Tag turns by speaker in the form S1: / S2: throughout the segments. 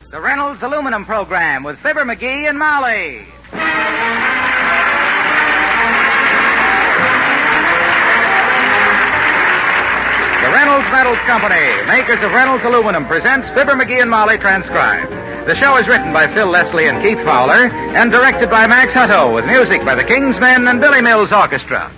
S1: The Reynolds Aluminum Program with Fibber McGee and Molly. The Reynolds Metals Company, makers of Reynolds Aluminum, presents Fibber McGee and Molly transcribed. The show is written by Phil Leslie and Keith Fowler and directed by Max Hutto with music by the King's Men and Billy Mills Orchestra.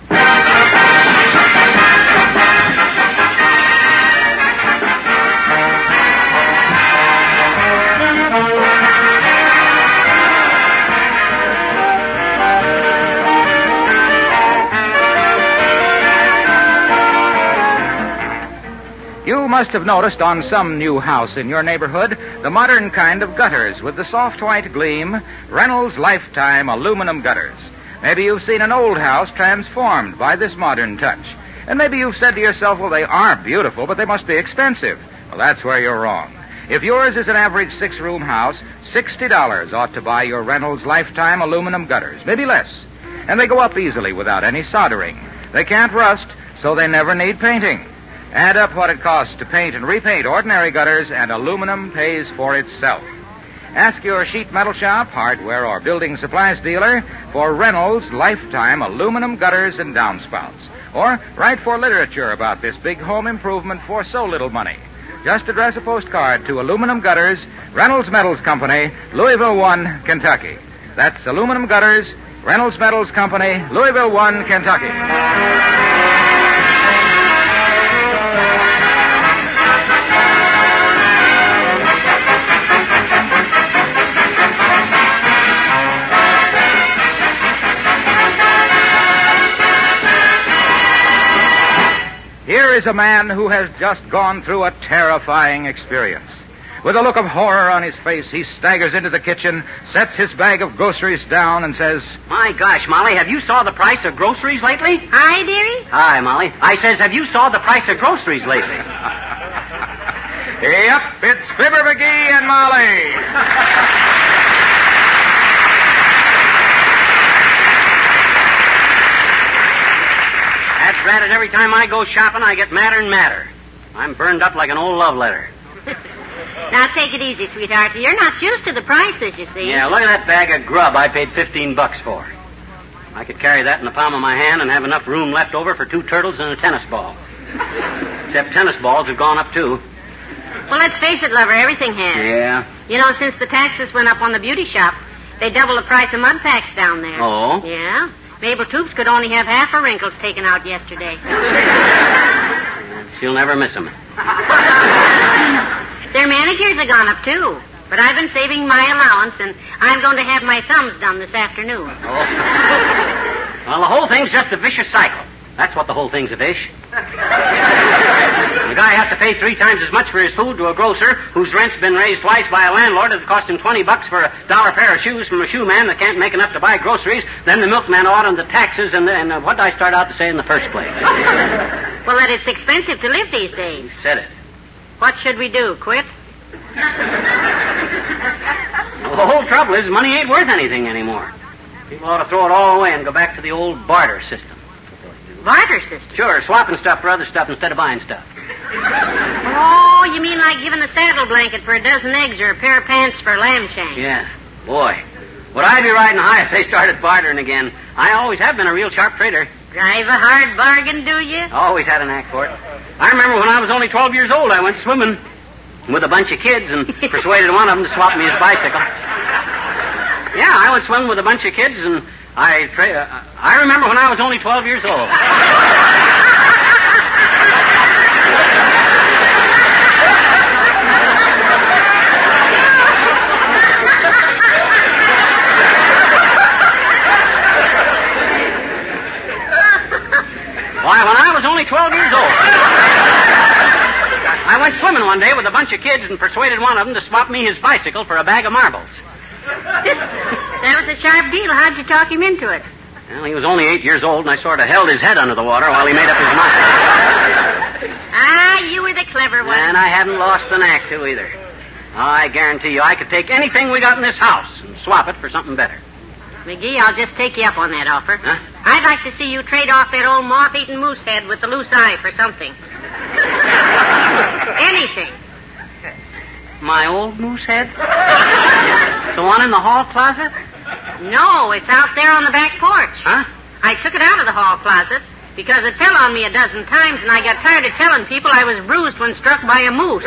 S1: You must have noticed on some new house in your neighborhood the modern kind of gutters with the soft white gleam, Reynolds Lifetime aluminum gutters. Maybe you've seen an old house transformed by this modern touch. And maybe you've said to yourself, well, they are beautiful, but they must be expensive. Well, that's where you're wrong. If yours is an average 6-room house, $60 ought to buy your Reynolds Lifetime aluminum gutters, maybe less. And they go up easily without any soldering. They can't rust, so they never need painting. Add up what it costs to paint and repaint ordinary gutters, and aluminum pays for itself. Ask your sheet metal shop, hardware, or building supplies dealer for Reynolds Lifetime aluminum gutters and downspouts. Or write for literature about this big home improvement for so little money. Just address a postcard to Aluminum Gutters, Reynolds Metals Company, Louisville 1, Kentucky. That's Aluminum Gutters, Reynolds Metals Company, Louisville 1, Kentucky. Here is a man who has just gone through a terrifying experience. With a look of horror on his face, he staggers into the kitchen, sets his bag of groceries down, and says,
S2: My gosh, Molly, have you saw the price of groceries lately?
S3: Hi, dearie.
S2: Hi, Molly. I says, have you saw the price of groceries lately?
S1: Yep, it's Fibber McGee and Molly.
S2: That's granted, every time I go shopping, I get madder and madder. I'm burned up like an old love letter.
S3: Now, take it easy, sweetheart. You're not used to the prices, you see.
S2: Yeah, look at that bag of grub I paid $15 for. I could carry that in the palm of my hand and have enough room left over for 2 turtles and a tennis ball. Except tennis balls have gone up, too.
S3: Well, let's face it, lover, everything has.
S2: Yeah?
S3: You know, since the taxes went up on the beauty shop, they doubled the price of mud packs down there.
S2: Oh?
S3: Yeah. Mabel Toops could only have half her wrinkles taken out yesterday.
S2: She'll never miss them.
S3: Their manicures have gone up, too. But I've been saving my allowance, and I'm going to have my thumbs done this afternoon.
S2: Oh. Well, the whole thing's just a vicious cycle. That's what the whole thing's a fish. The guy has to pay 3 times as much for his food to a grocer whose rent's been raised twice by a landlord that cost him $20 for a $1 pair of shoes from a shoe man that can't make enough to buy groceries. Then the milkman ought the taxes, and what did I start out to say in the first place?
S3: Well, that it's expensive to live these days.
S2: You said it.
S3: What should we do, quit?
S2: Well, the whole trouble is money ain't worth anything anymore. People ought to throw it all away and go back to the old barter system.
S3: Barter system?
S2: Sure, swapping stuff for other stuff instead of buying stuff.
S3: Oh, you mean like giving a saddle blanket for a dozen eggs or a pair of pants for a lamb shank?
S2: Yeah. Boy, would I be riding high if they started bartering again. I always have been a real sharp trader.
S3: Drive a hard bargain, do you?
S2: Always had an knack for it. I remember when I was only 12 years old, I went swimming with a bunch of kids and persuaded one of them to swap me his bicycle. Yeah, I went swimming with a bunch of kids, and I remember when I was only 12 years old. Why, when I was only 12 years old, I went swimming one day with a bunch of kids and persuaded one of them to swap me his bicycle for a bag of marbles.
S3: That was a sharp deal. How'd you talk him into it?
S2: Well, he was only 8 years old, and I sort of held his head under the water while he made up his mind.
S3: Ah, you were the clever one.
S2: And I hadn't lost the knack to either. I guarantee you I could take anything we got in this house and swap it for something better.
S3: McGee, I'll just take you up on that offer.
S2: Huh?
S3: I'd like to see you trade off that old moth-eaten moose head with the loose eye for something. Anything.
S2: My old moose head? the one in the hall closet?
S3: No, it's out there on the back porch.
S2: Huh?
S3: I took it out of the hall closet because it fell on me a dozen times, and I got tired of telling people I was bruised when struck by a moose.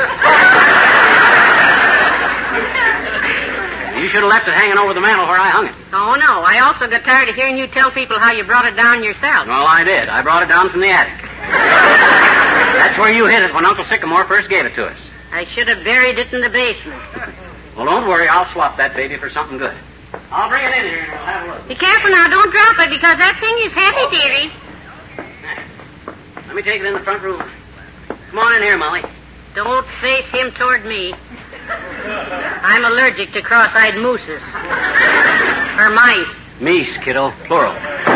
S2: You should have left it hanging over the mantel where I hung it.
S3: Oh, no. I also got tired of hearing you tell people how you brought it down yourself.
S2: Well, I did. I brought it down from the attic. That's where you hid it when Uncle Sycamore first gave it to us.
S3: I should have buried it in the basement.
S2: Well, don't worry. I'll swap that baby for something good. I'll bring it in here and we'll have a look.
S3: Be careful now. Don't drop it because that thing is heavy, dearie.
S2: Let me take it in the front room. Come on in here, Molly.
S3: Don't face him toward me. I'm allergic to cross-eyed mooses. Or mice.
S2: Meese, kiddo. Plural.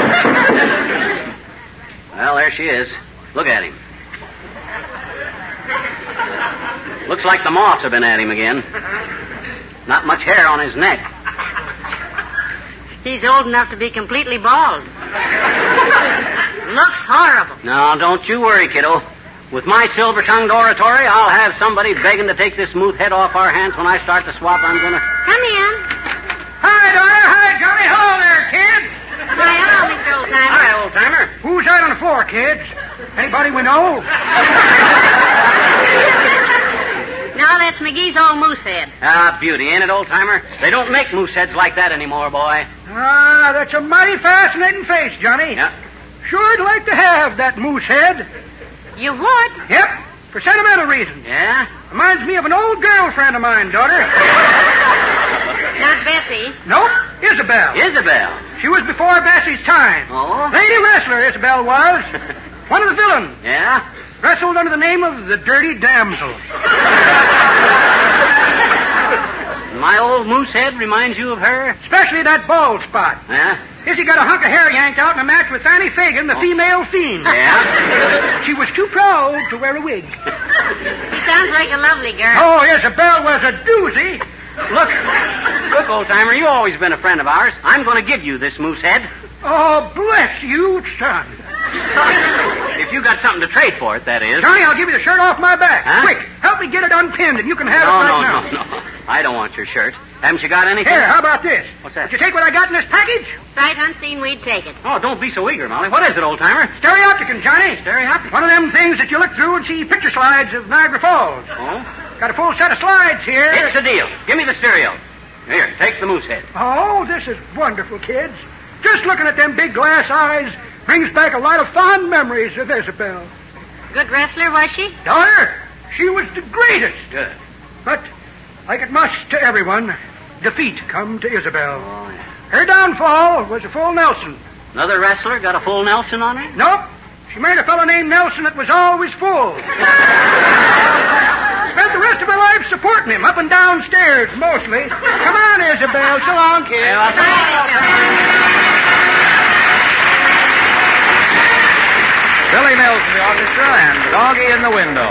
S2: Well, there she is. Look at him. Looks like the moths have been at him again. Not much hair on his neck.
S3: He's old enough to be completely bald. Looks horrible.
S2: No, don't you worry, kiddo. With my silver-tongued oratory, I'll have somebody begging to take this moose head off our hands when I start the swap. I'm gonna...
S3: Come in.
S1: Hi, daughter. Hi, Johnny. Hello there, kids.
S3: Why, hello, Mr. Oldtimer.
S2: Hi, old-timer.
S1: Who's out on the floor, kids? Anybody we know?
S3: No, that's McGee's old moose head.
S2: Ah, beauty, ain't it, old-timer? They don't make moose heads like that anymore, boy.
S1: Ah, that's a mighty fascinating face, Johnny.
S2: Yeah.
S1: Sure, I'd like to have that moose head.
S3: You would?
S1: Yep, for sentimental reasons.
S2: Yeah?
S1: Reminds me of an old girlfriend of mine, daughter.
S3: Not Bessie.
S1: Nope, Isabel.
S2: Isabel.
S1: She was before Bessie's time.
S2: Oh?
S1: Lady wrestler, Isabel was. One of the villains.
S2: Yeah?
S1: Wrestled under the name of the Dirty Damsel.
S2: My old moose head reminds you of her?
S1: Especially that bald spot.
S2: Yeah?
S1: Izzy got a hunk of hair yanked out in a match with Fanny Fagan, the female fiend.
S2: Yeah?
S1: She was too proud to wear a wig.
S3: She sounds like a lovely girl.
S1: Oh, Isabel was a doozy.
S2: Look, old-timer, you've always been a friend of ours. I'm going to give you this moose head.
S1: Oh, bless you, son.
S2: If you got something to trade for it, that is.
S1: Johnny, I'll give you the shirt off my back.
S2: Huh?
S1: Quick, help me get it unpinned, and you can have it right now.
S2: No. I don't want your shirt. Haven't you got anything?
S1: Here, how about this?
S2: What's that?
S1: Would you take what I got in this package?
S3: Sight unseen, we'd take it.
S2: Oh, don't be so eager, Molly. What is it, old-timer?
S1: Stereopticon, Johnny.
S2: Stereopticon?
S1: One of them things that you look through and see picture slides of Niagara Falls.
S2: Oh?
S1: Got a full set of slides here.
S2: It's a deal. Give me the stereo. Here, take the moose head.
S1: Oh, this is wonderful, kids. Just looking at them big glass eyes brings back a lot of fond memories of Isabel.
S3: Good wrestler, was she?
S1: Daughter, she was the greatest.
S2: Good.
S1: But, like it must to everyone, defeat come to Isabel.
S2: Oh, yeah.
S1: Her downfall was a full Nelson.
S2: Another wrestler got a full Nelson on her?
S1: Nope. She married a fellow named Nelson that was always full. Spent the rest of her life supporting him up and down stairs, mostly. Come on, Isabel. So long, kid.
S4: Billy Mills in the orchestra and Doggy in the window.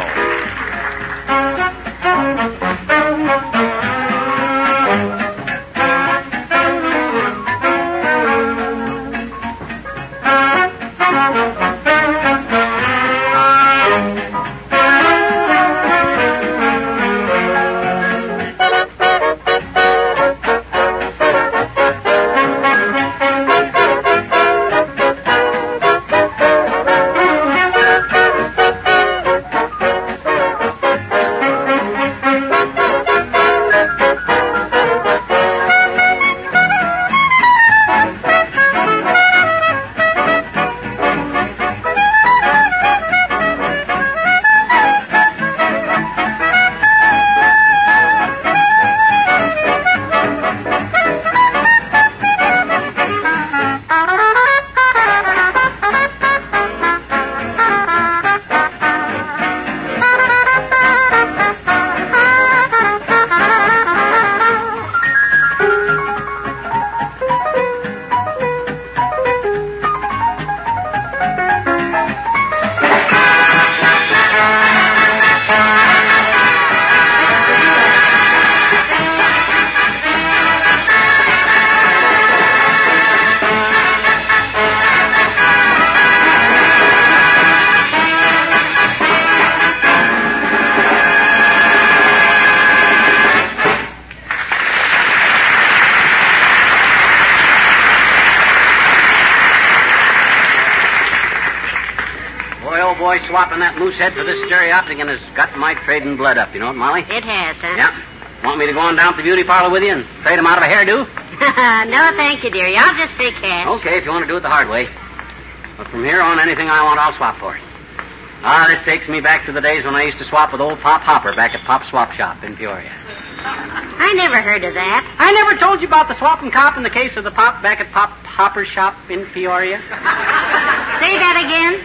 S2: boy, swapping that moose head for this stereopticon has got my trading blood up. You know it, Molly?
S3: It has, huh?
S2: Yeah. Want me to go on down to the beauty parlor with you and trade him out of a hairdo?
S3: No, thank you, dearie. I'll just pay cash.
S2: Okay, if you want to do it the hard way. But from here on, anything I want, I'll swap for it. This takes me back to the days when I used to swap with old Pop Hopper back at Pop's Swap Shop in Peoria.
S3: I never heard of that.
S2: I never told you about the swapping cop in the case of the Pop back at Pop Hopper's shop in Peoria.
S3: Say that again.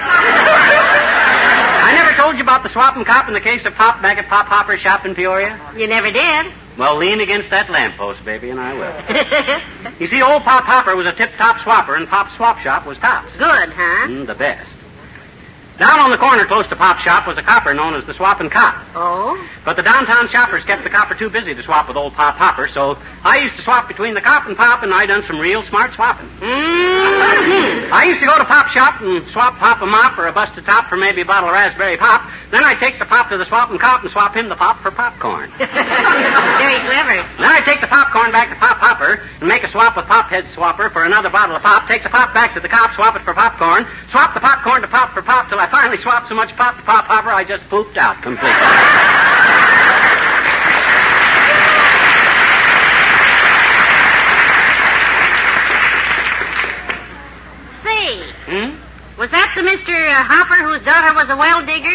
S2: I never told you about the swapping cop in the case of Pop back at Pop Hopper's shop in Peoria.
S3: You never did.
S2: Well, lean against that lamppost, baby, and I will. You see, old Pop Hopper was a tip-top swapper, and Pop's Swap Shop was tops.
S3: Good, huh?
S2: The best. Down on the corner close to Pop's shop was a copper known as the Swapping Cop.
S3: Oh?
S2: But the downtown shoppers kept the copper too busy to swap with old Pop Hopper, so I used to swap between the cop and Pop, and I done some real smart swapping.
S3: Mm-hmm.
S2: I used to go to Pop's shop and swap Pop a mop or a busted top for maybe a bottle of raspberry pop. Then I'd take the Pop to the Swapping Cop and swap him the pop for popcorn.
S3: Very clever.
S2: Then I'd take the popcorn back to Pop Hopper and make a swap with Pop Head Swapper for another bottle of pop, take the pop back to the cop, swap it for popcorn, swap the popcorn to Pop for pop till I finally swapped so much pop to Pop Hopper I just pooped out completely.
S3: Say, was that the Mr. Hopper whose daughter was a well digger?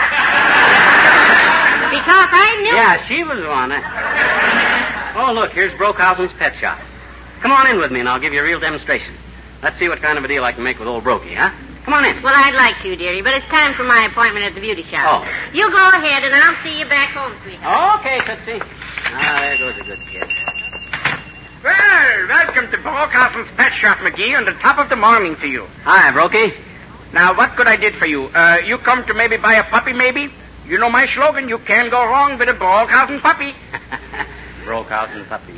S3: Because I knew...
S2: Yeah, she was one. Oh, look, here's Brokehausen's pet shop. Come on in with me and I'll give you a real demonstration. Let's see what kind of a deal I can make with old Brokey, huh? Come on in.
S3: Well, I'd like to, dearie, but it's time for my appointment at the beauty shop.
S2: Oh.
S3: You go ahead, and I'll see you back home, sweetheart.
S2: Okay, Tootsie. There goes a good kid.
S5: Well, welcome to Brokehausen's Pet Shop, McGee, on the top of the morning to you.
S2: Hi, Brokey.
S5: Now, what could I did for you? You come to maybe buy a puppy, maybe? You know my slogan, you can't go wrong with a Brokehausen puppy.
S2: Brokehausen puppy.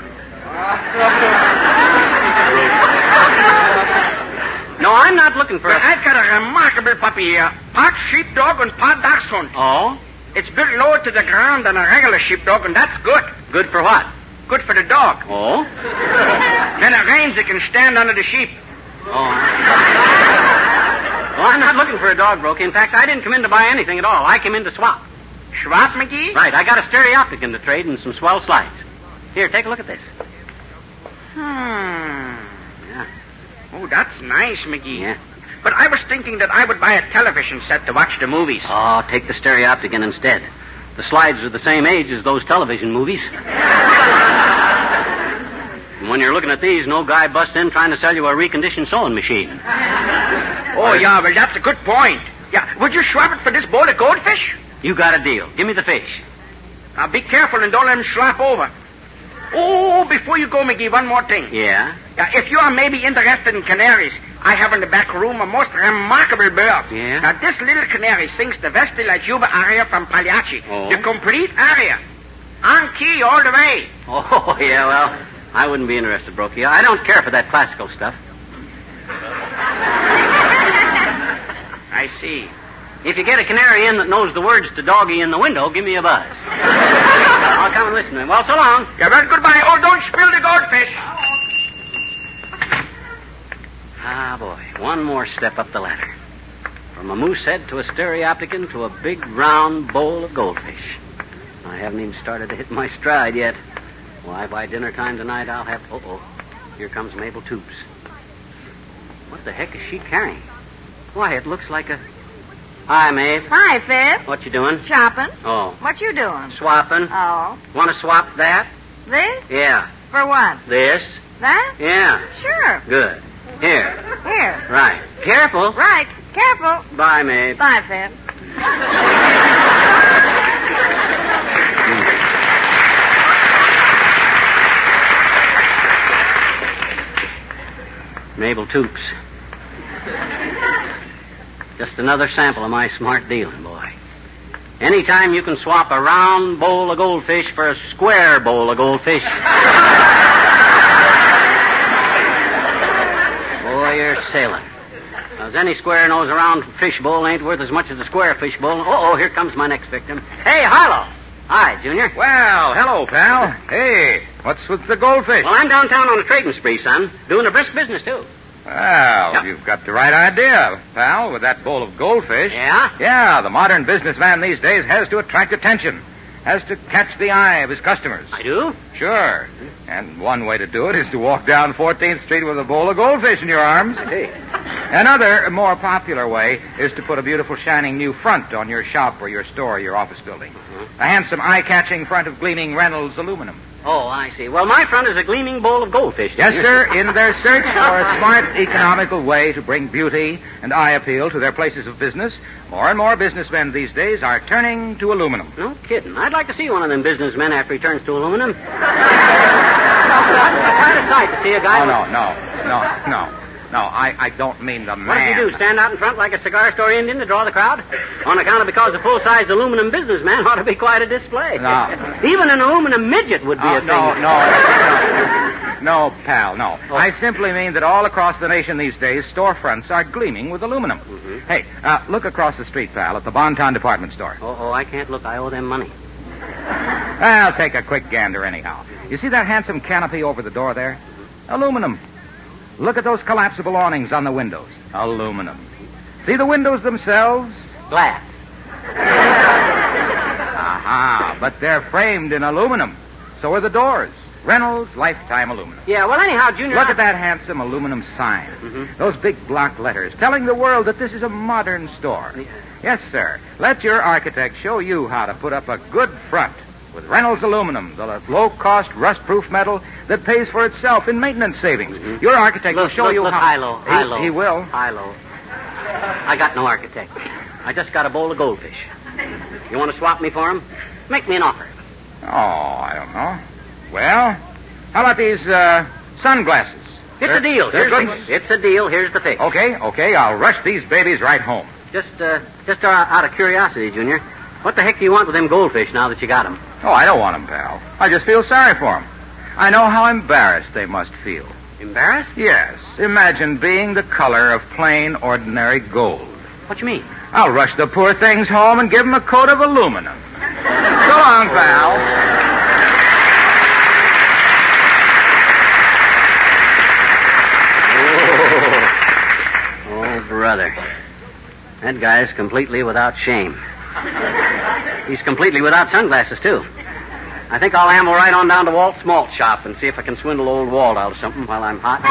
S2: No, I'm not looking for
S5: I've got a remarkable puppy here. Part sheepdog and part dachshund.
S2: Oh?
S5: It's built lower to the ground than a regular sheepdog, and that's good.
S2: Good for what?
S5: Good for the dog.
S2: Oh?
S5: Then it rains, it can stand under the sheep.
S2: Oh. Well, I'm not looking for a dog, Brokey. In fact, I didn't come in to buy anything at all. I came in to swap.
S5: Swap, McGee?
S2: Right, I got a stereopticon to trade and some swell slides. Here, take a look at this.
S5: Yeah. Oh, that's nice, McGee.
S2: Yeah.
S5: But I was thinking that I would buy a television set to watch the movies.
S2: Oh, take the stereopticon instead. The slides are the same age as those television movies. And when you're looking at these, no guy busts in trying to sell you a reconditioned sewing machine.
S5: Oh, yeah, well, that's a good point. Yeah, would you swap it for this bowl of goldfish?
S2: You got a deal. Give me the fish.
S5: Now, be careful and don't let him slap over. Oh, before you go, McGee, one more thing.
S2: Yeah?
S5: If you are maybe interested in canaries, I have in the back room a most remarkable bird.
S2: Yeah?
S5: Now, this little canary sings the Vesti La Juba aria from Pagliacci.
S2: Oh.
S5: The complete aria. On key all the way.
S2: Oh, yeah, well, I wouldn't be interested, Brokey. I don't care for that classical stuff.
S5: I see.
S2: If you get a canary in that knows the words to Doggy in the Window, give me a buzz. I'll come and listen to him. Well, so long.
S5: Yeah, well, goodbye. Oh, don't spill the goldfish.
S2: Ah, boy. One more step up the ladder. From a moose head to a stereopticon to a big round bowl of goldfish. I haven't even started to hit my stride yet. Why, by dinner time tonight, I'll have... Uh-oh. Here comes Mabel Toops. What the heck is she carrying? Why, it looks like a... Hi, Maeve.
S6: Hi, Fib.
S2: What you doing?
S6: Shopping.
S2: Oh.
S6: What you doing?
S2: Swapping.
S6: Oh.
S2: Want to swap that?
S6: This?
S2: Yeah.
S6: For what?
S2: This?
S6: That?
S2: Yeah.
S6: Sure.
S2: Good. Here.
S6: Here.
S2: Right. Careful.
S6: Right. Careful.
S2: Bye, Maeve.
S6: Bye, Fib.
S2: Mabel Toops. Just another sample of my smart dealing, boy. Anytime you can swap a round bowl of goldfish for a square bowl of goldfish. Boy, you're sailing. Now, as any square knows, a round fish bowl ain't worth as much as a square fish bowl. Uh-oh, here comes my next victim. Hey, Harlow. Hi, Junior.
S1: Well, hello, pal. Hey, what's with the goldfish?
S2: Well, I'm downtown on a trading spree, son. Doing a brisk business, too.
S1: Well, you've got the right idea, pal, with that bowl of goldfish.
S2: Yeah?
S1: Yeah, the modern businessman these days has to attract attention, has to catch the eye of his customers.
S2: I do?
S1: Sure. And one way to do it is to walk down 14th Street with a bowl of goldfish in your arms.
S2: I see.
S1: Another, more popular way is to put a beautiful, shining new front on your shop or your store or your office building. A handsome, eye-catching front of gleaming Reynolds aluminum.
S2: Oh, I see. Well, my front is a gleaming bowl of goldfish.
S1: Yes, sir, in their search for a smart, economical way to bring beauty and eye appeal to their places of business, more and more businessmen these days are turning to aluminum.
S2: No kidding. I'd like to see one of them businessmen after he turns to aluminum. Quite a sight to see a guy...
S1: No, I don't mean the man.
S2: What does he do, stand out in front like a cigar store Indian to draw the crowd? On account of because a full-size aluminum businessman ought to be quite a display.
S1: No.
S2: Even an aluminum midget would be a thing.
S1: No, pal, no. Oh. I simply mean that all across the nation these days, storefronts are gleaming with aluminum. Mm-hmm. Hey, look across the street, pal, at the Bonton department store.
S2: Oh, I can't look. I owe them money.
S1: I'll take a quick gander anyhow. You see that handsome canopy over the door there? Aluminum. Look at those collapsible awnings on the windows. Aluminum. See the windows themselves?
S2: Glass.
S1: Aha, but they're framed in aluminum. So are the doors. Reynolds Lifetime Aluminum.
S2: Yeah, well, anyhow, Junior...
S1: Look at that handsome aluminum sign. Mm-hmm. Those big block letters telling the world that this is a modern store. Yeah. Yes, sir. Let your architect show you how to put up a good front with Reynolds Aluminum, the low-cost, rust-proof metal that pays for itself in maintenance savings. Mm-hmm. Your architect will show you how...
S2: High-low.
S1: He will.
S2: High-low. I got no architect. I just got a bowl of goldfish. You want to swap me for them? Make me an offer.
S1: Oh, I don't know. Well, how about these sunglasses?
S2: It's a deal. It's a deal. Here's the fix.
S1: Okay. I'll rush these babies right home.
S2: Just out of curiosity, Junior, what the heck do you want with them goldfish now that you got them?
S1: Oh, I don't want them, pal. I just feel sorry for them. I know how embarrassed they must feel.
S2: Embarrassed?
S1: Yes. Imagine being the color of plain, ordinary gold.
S2: What you mean?
S1: I'll rush the poor things home and give them a coat of aluminum. So long, pal.
S2: Oh, brother. That guy's completely without shame. He's completely without sunglasses, too. I think I'll amble right on down to Walt's malt shop and see if I can swindle old Walt out of something while I'm hot.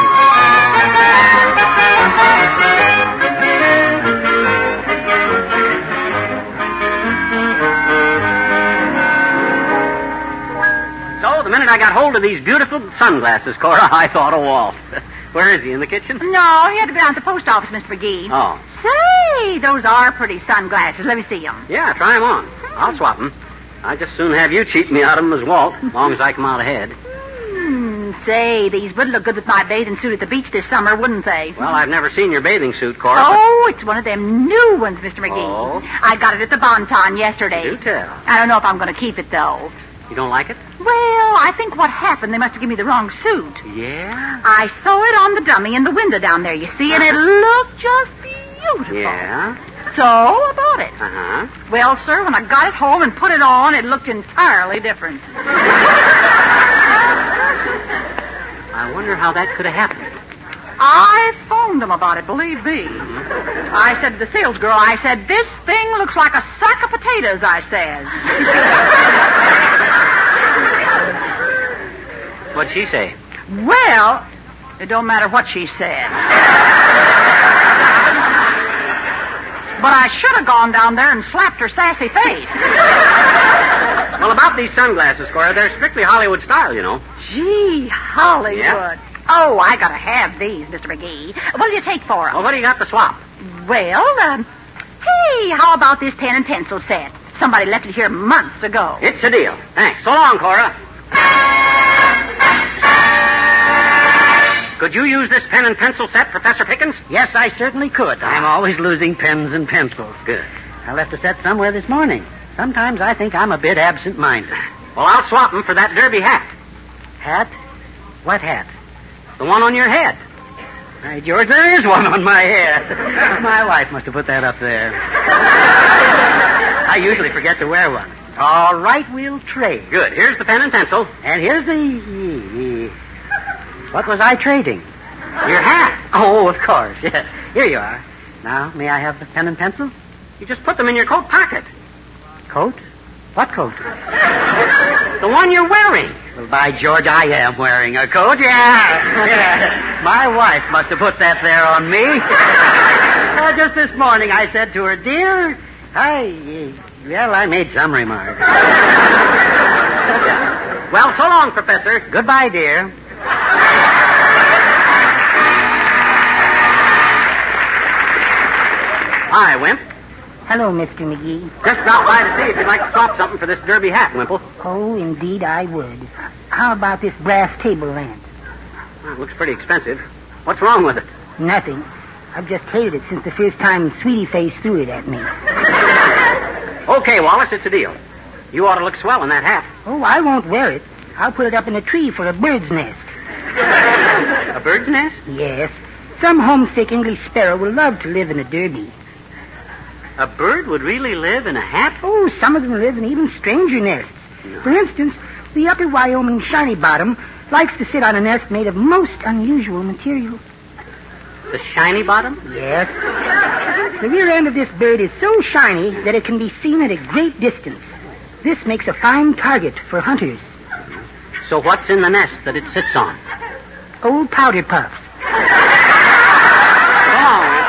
S2: So, the minute I got hold of these beautiful sunglasses, Cora, I thought of Walt. Where is he, in the kitchen?
S6: No, he had to be down at the post office, Mr. McGee.
S2: Oh.
S6: Say, those are pretty sunglasses. Let me see them.
S2: Yeah, try them on. I'll swap them. I'd just soon have you cheat me out of them as Walt, as long as I come out ahead.
S6: Say, these would look good with my bathing suit at the beach this summer, wouldn't they?
S2: Well, I've never seen your bathing suit, Cora.
S6: Oh, it's one of them new ones, Mr. McGee.
S2: Oh?
S6: I got it at the Bonton yesterday.
S2: Do tell.
S6: I don't know if I'm going to keep it, though.
S2: You don't like it?
S6: Well, I think what happened, they must have given me the wrong suit.
S2: Yeah?
S6: I saw it on the dummy in the window down there, you see, and it looked just beautiful.
S2: Yeah?
S6: So, I bought it.
S2: Uh-huh.
S6: Well, sir, when I got it home and put it on, it looked entirely different.
S2: I wonder how that could have happened.
S6: I phoned them about it, believe me. I said to the sales girl, I said, this thing looks like a sack of potatoes, I said.
S2: What'd she say?
S6: Well, it don't matter what she said. But I should have gone down there and slapped her sassy face.
S2: Well, about these sunglasses, Cora, they're strictly Hollywood style, you know.
S6: Gee, Hollywood.
S2: Yeah.
S6: Oh, I gotta have these, Mr. McGee. What'll you take for them?
S2: Well, what do you got to swap?
S6: Well, hey, how about this pen and pencil set? Somebody left it here months ago.
S2: It's a deal. Thanks. So long, Cora. Could you use this pen and pencil set, Professor Pickens?
S7: Yes, I certainly could. I'm always losing pens and pencils.
S2: Good.
S7: I left the set somewhere this morning. Sometimes I think I'm a bit absent-minded.
S2: Well, I'll swap them for that derby hat.
S7: Hat? What hat?
S2: The one on your head.
S7: Hey, George, there is one on my head. My wife must have put that up there. I usually forget to wear one. All right, we'll trade.
S2: Good. Here's the pen and pencil.
S7: And here's the... What was I trading? Your hat? Oh, of course. Yes. Here you are. Now, may I have the pen and pencil?
S2: You just put them in your coat pocket.
S7: Coat? What coat?
S2: The one you're wearing.
S7: Well, by George, I am wearing a coat. Yeah. My wife must have put that there on me. Just this morning I said to her, dear, I made some remark.
S2: Well, so long, Professor.
S7: Goodbye, dear.
S2: Hi, Wimp.
S8: Hello, Mr. McGee.
S2: Just stopped by to see if you'd like to swap something for this derby hat, Wimple.
S8: Oh, indeed I would. How about this brass table lamp?
S2: Well, it looks pretty expensive. What's wrong with it?
S8: Nothing. I've just hated it since the first time Sweetie Face threw it at me.
S2: Okay, Wallace, it's a deal. You ought to look swell in that hat.
S8: Oh, I won't wear it. I'll put it up in a tree for a bird's nest.
S2: A bird's nest?
S8: Yes. Some homesick English sparrow will love to live in a derby.
S2: A bird would really live in a hat?
S8: Oh, some of them live in even stranger nests.
S2: No.
S8: For instance, the upper Wyoming shiny bottom likes to sit on a nest made of most unusual material.
S2: The shiny bottom?
S8: Yes. The rear end of this bird is so shiny that it can be seen at a great distance. This makes a fine target for hunters.
S2: So what's in the nest that it sits on?
S8: Old powder puffs.
S2: Oh.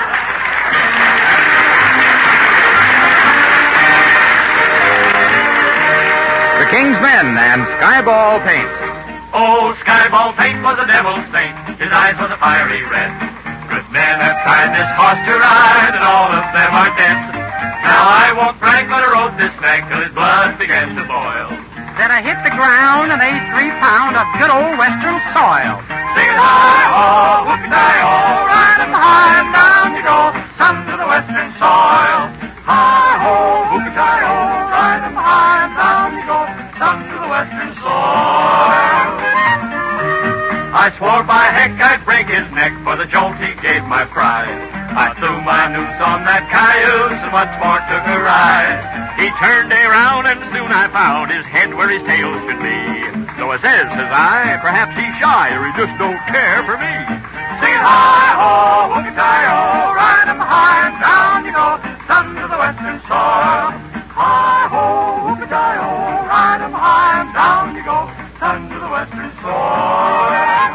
S1: The King's Men and Skyball Paint.
S9: Oh, Skyball Paint was a devil's saint. His eyes was a fiery red. Good men have tried this horse to ride, and all of them are dead. Now I won't brag, but I rode this nag till his blood began to boil.
S5: Then I hit the ground and ate 3 pounds of good old western soil.
S9: Singing hi-ho, whoopie-di-ho, ride 'em high and down you go, son to the western soil. Hi-ho, whoopie-di-ho, ride 'em high and down you go, son to the western soil. I swore by heck I'd break his neck for the jolt he gave my pride. I threw my noose on that cayuse and once more took a ride. He turned around and soon I found his head where his tail should be. So I says I, perhaps he's shy or he just don't care for me. Sing hi-ho, whoopie-di-ho, ride 'em high and down you go, son to the western soil. Hi-ho, whoopie-di-ho, ride 'em high and down you go, son to the western soil.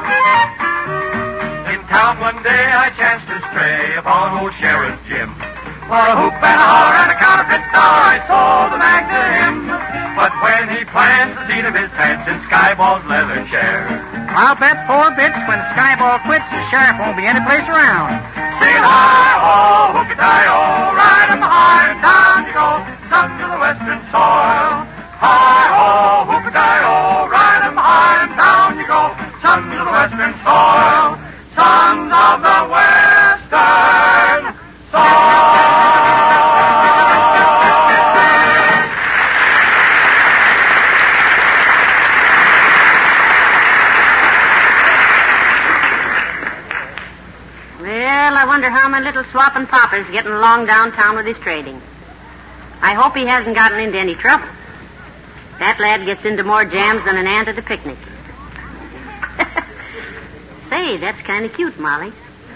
S9: In town one day I chanced to stray upon old Sheriff Jim. For a hoop and a holler and a counterfeit dollar I sold the nag to him. But when he plans the seat of his pants in Skyball's leather chair,
S5: I'll bet 4 bits when Skyball quits, the sheriff won't be any place around.
S9: sing hi-ho, whoopie-di-ho, ride 'em high and down you go, son to the western soil. Hi-ho, whoopie-di-ho, ride 'em high and down you go, son to the western soil. Sons of the western soil.
S3: Well, I wonder how my little swapping papa's getting along downtown with his trading. I hope he hasn't gotten into any trouble. That lad gets into more jams than an ant at a picnic. Say, that's kind of cute, Molly.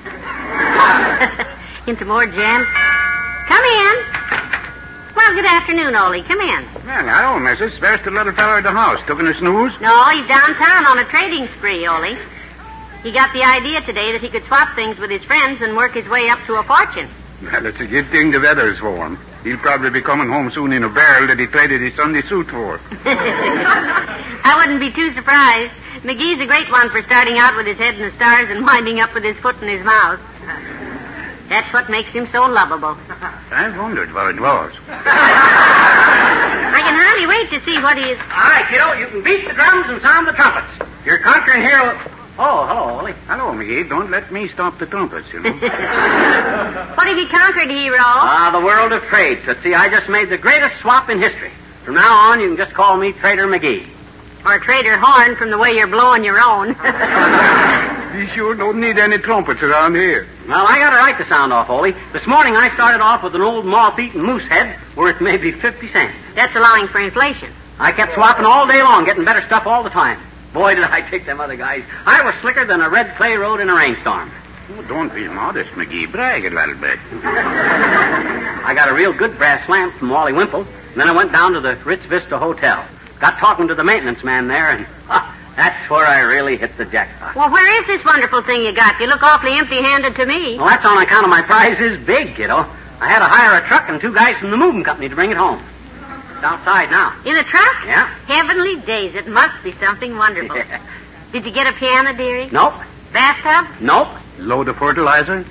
S3: Into more jams. Come in. Well, good afternoon, Ole. Come in.
S5: Well, hello, missus. Where's the little fellow at the house? Taking a snooze?
S3: No, he's downtown on a trading spree, Ole. He got the idea today that he could swap things with his friends and work his way up to a fortune.
S5: Well, it's a good thing the weather's warm. He'll probably be coming home soon in a barrel that he traded his Sunday suit for.
S3: I wouldn't be too surprised. McGee's a great one for starting out with his head in the stars and winding up with his foot in his mouth. That's what makes him so lovable.
S5: I wondered what it was.
S3: I can hardly wait to see what he is...
S2: All right, kiddo, you can beat the drums and sound the trumpets. Your conquering hero... Oh, hello, Ollie.
S5: Hello, McGee. Don't let me stop the trumpets, you know.
S3: What have you conquered, hero?
S2: The world of trade, Tootsie. I just made the greatest swap in history. From now on, you can just call me Trader McGee.
S3: Or Trader Horn from the way you're blowing your own.
S5: We sure don't need any trumpets around here.
S2: Well, I got a right to sound off, Ollie. This morning I started off with an old moth-eaten moose head worth maybe 50 cents.
S3: That's allowing for inflation.
S2: I kept swapping all day long, getting better stuff all the time. Boy, did I take them other guys. I was slicker than a red clay road in a rainstorm.
S5: Oh, don't be modest, McGee. Brag a little bit.
S2: I got a real good brass lamp from Wally Wimple. And then I went down to the Ritz Vista Hotel. Got talking to the maintenance man there, and that's where I really hit the jackpot.
S3: Well, where is this wonderful thing you got? You look awfully empty-handed to me.
S2: Well, that's on account of my prize is big, kiddo. I had to hire a truck and 2 guys from the moving company to bring it home. It's outside now.
S3: In a truck?
S2: Yeah.
S3: Heavenly days. It must be something wonderful.
S2: Yeah.
S3: Did you get a piano, dearie?
S2: Nope.
S3: Bathtub?
S2: Nope.
S5: Load of fertilizer?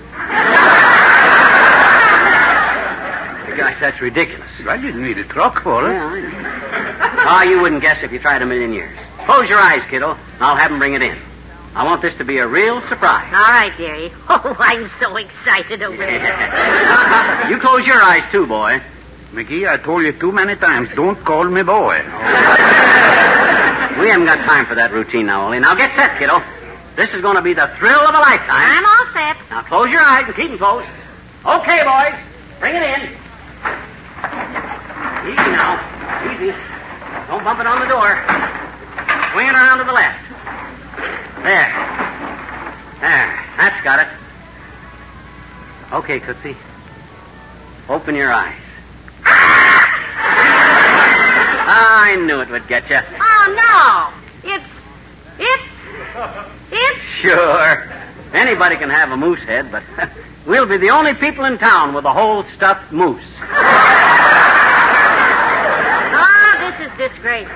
S2: Gosh, that's ridiculous.
S5: I didn't need a truck for it.
S2: Yeah, I know. Oh, you wouldn't guess if you tried a million years. Close your eyes, kiddo. I'll have them bring it in. I want this to be a real surprise.
S3: All right, dearie. Oh, I'm so excited over here.
S2: You close your eyes, too, boy.
S5: McGee, I told you too many times, don't call me boy.
S2: We haven't got time for that routine now, Ollie. Now get set, kiddo. This is going to be the thrill of a lifetime.
S3: I'm all set.
S2: Now close your eyes and keep them closed. Okay, boys. Bring it in. Easy now. Easy. Don't bump it on the door. Swing it around to the left. There. There. That's got it. Okay, Tootsie. Open your eyes. I knew it would get you.
S3: Oh, no. It's...
S2: Sure. Anybody can have a moose head, but we'll be the only people in town with a whole stuffed moose.
S3: Oh, this is disgraceful.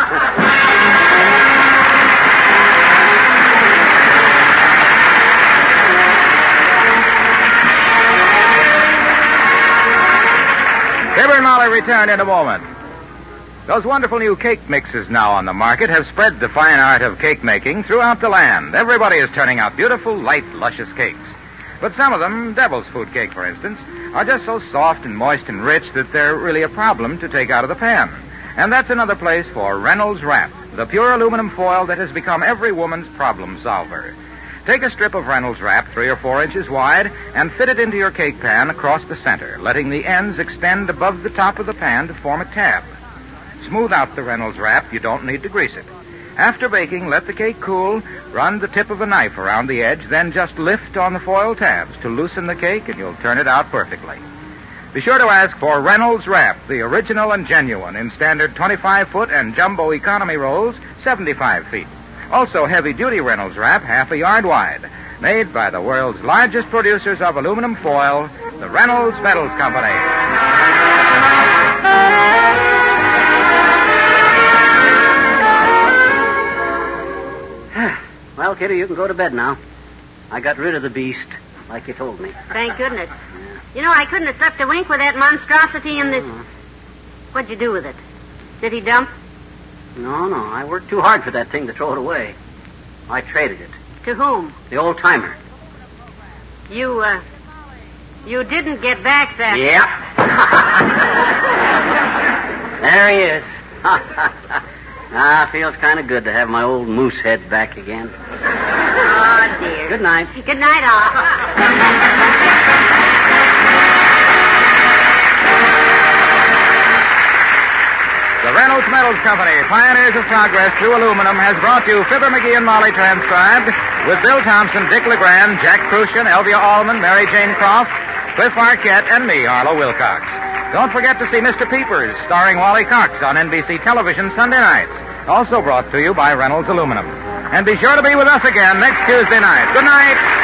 S1: Fibber and Molly return in a moment. Those wonderful new cake mixes now on the market have spread the fine art of cake making throughout the land. Everybody is turning out beautiful, light, luscious cakes. But some of them, Devil's Food Cake, for instance, are just so soft and moist and rich that they're really a problem to take out of the pan. And that's another place for Reynolds Wrap, the pure aluminum foil that has become every woman's problem solver. Take a strip of Reynolds Wrap 3 or 4 inches wide and fit it into your cake pan across the center, letting the ends extend above the top of the pan to form a tab. Smooth out the Reynolds Wrap. You don't need to grease it. After baking, let the cake cool, run the tip of a knife around the edge, then just lift on the foil tabs to loosen the cake, and you'll turn it out perfectly. Be sure to ask for Reynolds Wrap, the original and genuine, in standard 25-foot and jumbo economy rolls, 75 feet. Also heavy-duty Reynolds Wrap, half a yard wide. Made by the world's largest producers of aluminum foil, the Reynolds Metals Company.
S2: Well, Kitty, you can go to bed now. I got rid of the beast, like you told me.
S3: Thank goodness. You know, I couldn't have slept a wink with that monstrosity in this... What'd you do with it? Did he dump?
S2: No. I worked too hard for that thing to throw it away. I traded it.
S3: To whom?
S2: The old timer.
S3: You didn't get back that...
S2: Yep. There he is. Feels kind of good to have my old moose head back again.
S3: Oh, dear.
S2: Good night.
S3: Good night, all.
S1: The Reynolds Metals Company, pioneers of progress through aluminum, has brought you Fibber, McGee, and Molly transcribed with Bill Thompson, Dick LeGrand, Jack Crucian, Elvia Allman, Mary Jane Croft, Cliff Arquette, and me, Arlo Wilcox. Don't forget to see Mr. Peepers, starring Wally Cox on NBC television Sunday nights. Also brought to you by Reynolds Aluminum. And be sure to be with us again next Tuesday night. Good night.